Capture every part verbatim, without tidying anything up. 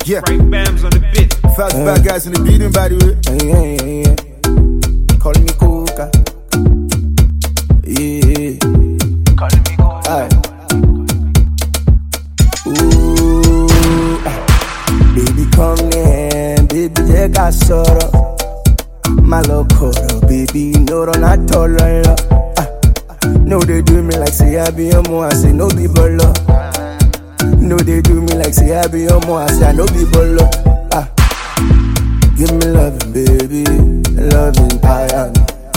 Yeah. Right bams on the bit. Fast uh, bad guys in the beating, by the way. Yeah, yeah, yeah. Call me Coca. Yeah. Call me Coca. Aye. Ooh. Ah. Baby, come here. Baby, take a sorrow. My loco, baby, no, don't at all. Ah. No, they do me like say I be a mo. I say no be bolo. No, they do me like say I be a mo. I say I no be bolo. Ah. Give me loving, baby, loving, I am.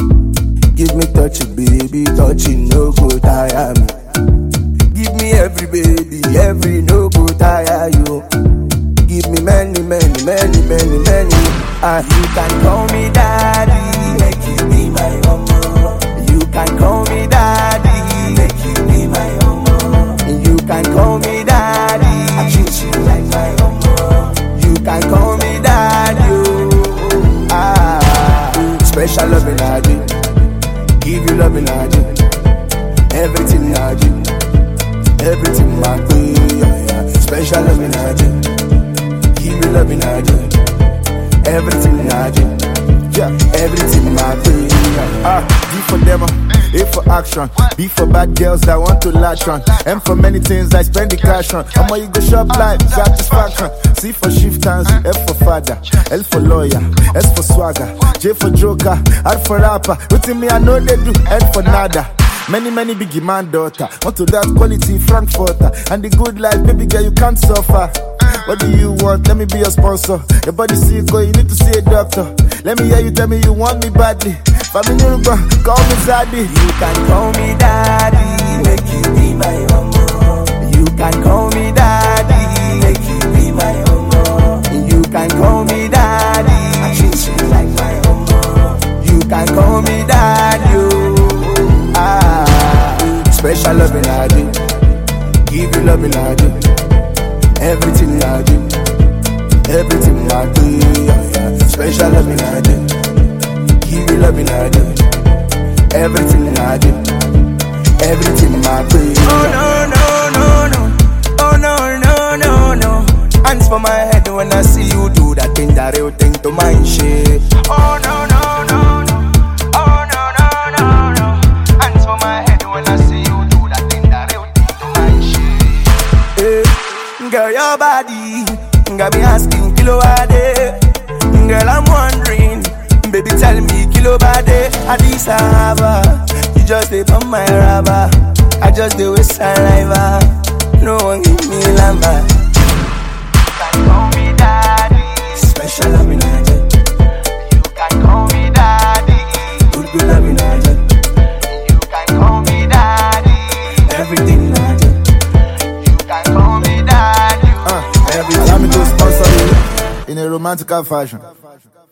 Give me touching, baby, touching, no go tire me. Give me every baby, every no go tire you. Give me many, many, many, many, many. Ah, you can call me daddy, make you be my mama. You can call me daddy, make you be my mama. You can call me daddy, I treat you like my mama. You can call me daddy, oh. Ah, special loving I do, give you loving I do, everything I do, everything my way, yeah, yeah. Special loving I do, give you loving I do, everything I do, yeah, everything my way. Ah, D for demo, A for action, B for bad girls that want to latch on, M for many things I spend the cash on. How much you go shop life, satisfaction. C for shift hands, F for father, L for lawyer, S for swagger, J for joker, R for rapper. Within me I know they do, N for nada. Many, many biggie man daughter. Want to that quality Frankfurter. And the good life, baby girl, you can't suffer. What do you want? Let me be your sponsor. Your body sick, oh, you need to see a doctor. Let me hear you tell me you want me badly. Family, call me Zaddy. You can call me daddy, make you be my mama. You can call me daddy, make you be my mama. You can call me daddy, I treat you like my mama. You can call me daddy, oh. Ah, special loving I do, give you loving I do, everything I do, everything I do, yeah, yeah. Special loving I do, give you loving I do, everything I do, everything my way. Oh no no no no, oh no no no no. Hands for my head when I see you do that thing, that real thing to my shit. Oh no no no no, oh no no no no. Hands for my head when I see you do that thing, that real thing to my shit. Hey, girl, your body got me asking kilo a day. Girl, I'm wondering, baby, tell me kilo a day. Addis Ababa, you just dip on my rubber. I just do with saliva. No one give me lamba. You can call me daddy, special loving I do. You can call me daddy, good good loving I do. You can call me daddy, everything I do. You can call me daddy, uh, everything. Allow me to sponsor you in a romantic fashion.